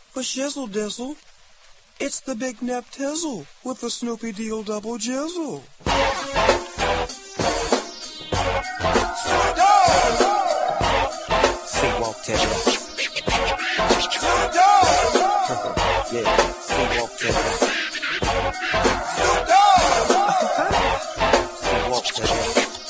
for shizzle dizzle. It's the Big Nep Tizzle with the Snoopy Deal Double Jizzle. Say walk Teddy. Yeah, say walk Teddy. Say walk Teddy.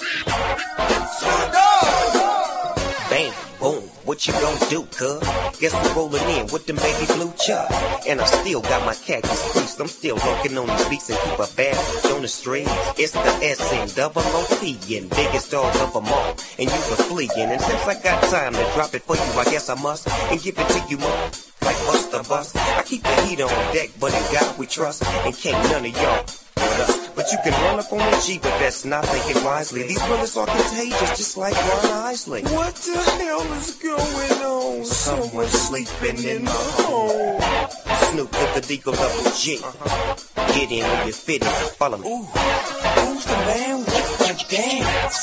Bang, boom, what you gonna do, cuz? Guess we're rolling in with them baby blue chuck. And I still got my khakis creased. I'm still working on these beats and keep a bad bitch on the street. It's the SNOOP and biggest dog of them all. And you were fleeing. And since I got time to drop it for you, I guess I must. And give it to you more. Like Buster Bust. I keep the heat on deck, but in God we trust. And can't none of y'all with us. But you can run up on the G, but that's not thinking wisely. These bullets are contagious, just like Ron Isley. What the hell is going on? Someone's sleeping in my home. Snoop with the Deagle Double G. Get in when you fit in. Follow me. Ooh, who's the man with the dance?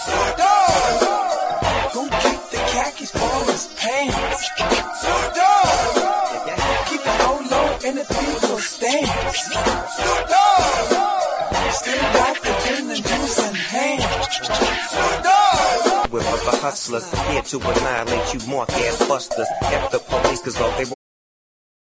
Who kicked the khakis for his pants? Keep it low and the people stand. Still got the gin and juice in hand. We're the hustlers, here to annihilate you mark-ass busters. F the police, cause all they